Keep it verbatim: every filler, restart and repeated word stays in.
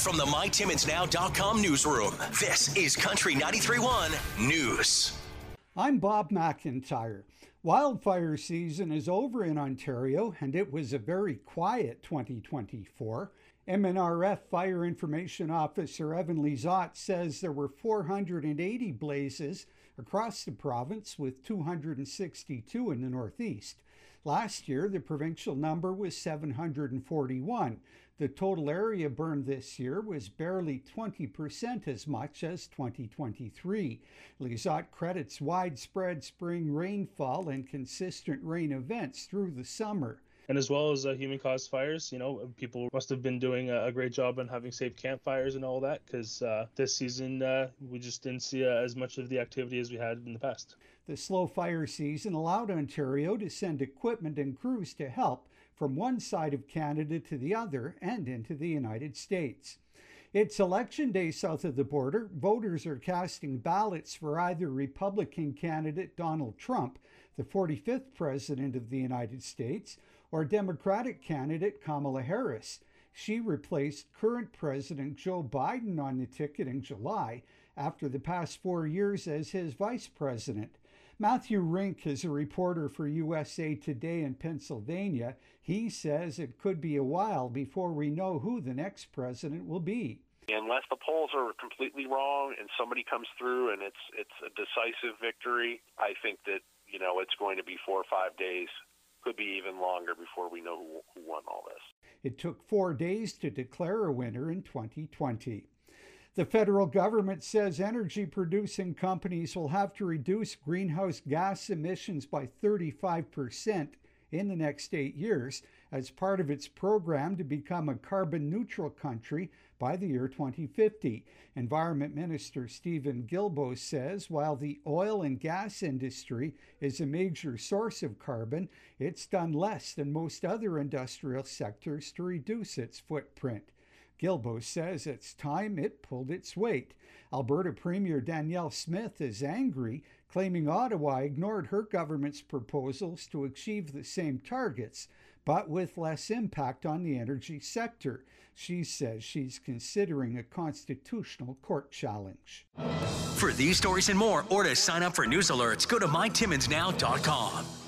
from the my timmins now dot com newsroom, this is Country ninety-three point one News. I'm Bob McIntyre. Wildfire season is over in Ontario, and it was a very quiet twenty twenty-four. M N R F Fire Information Officer Evan Lizotte says there were four hundred eighty blazes across the province, with two hundred sixty-two in the northeast. Last year, the provincial number was seven hundred forty-one. The total area burned this year was barely twenty percent as much as twenty twenty-three. Lizotte credits widespread spring rainfall and consistent rain events through the summer. And as well as uh, human-caused fires, you know, people must have been doing a, a great job on having safe campfires and all that, because uh, this season uh, we just didn't see uh, as much of the activity as we had in the past. The slow fire season allowed Ontario to send equipment and crews to help from one side of Canada to the other and into the United States. It's election day south of the border. Voters are casting ballots for either Republican candidate Donald Trump, the forty-fifth president of the United States, or Democratic candidate Kamala Harris. She replaced current President Joe Biden on the ticket in July after the past four years as his vice president. Matthew Rink is a reporter for U S A Today in Pennsylvania. He says it could be a while before we know who the next president will be. Unless the polls are completely wrong and somebody comes through and it's it's a decisive victory, I think that, you know, it's going to be four or five days, could be even longer before we know who, who won all this. It took four days to declare a winner in twenty twenty. The federal government says energy-producing companies will have to reduce greenhouse gas emissions by thirty-five percent in the next eight years as part of its program to become a carbon-neutral country by the year twenty fifty. Environment Minister Steven Guilbeault says while the oil and gas industry is a major source of carbon, it's done less than most other industrial sectors to reduce its footprint. Guilbeault says it's time it pulled its weight. Alberta Premier Danielle Smith is angry, claiming Ottawa ignored her government's proposals to achieve the same targets, but with less impact on the energy sector. She says she's considering a constitutional court challenge. For these stories and more, or to sign up for news alerts, go to my timmins now dot com.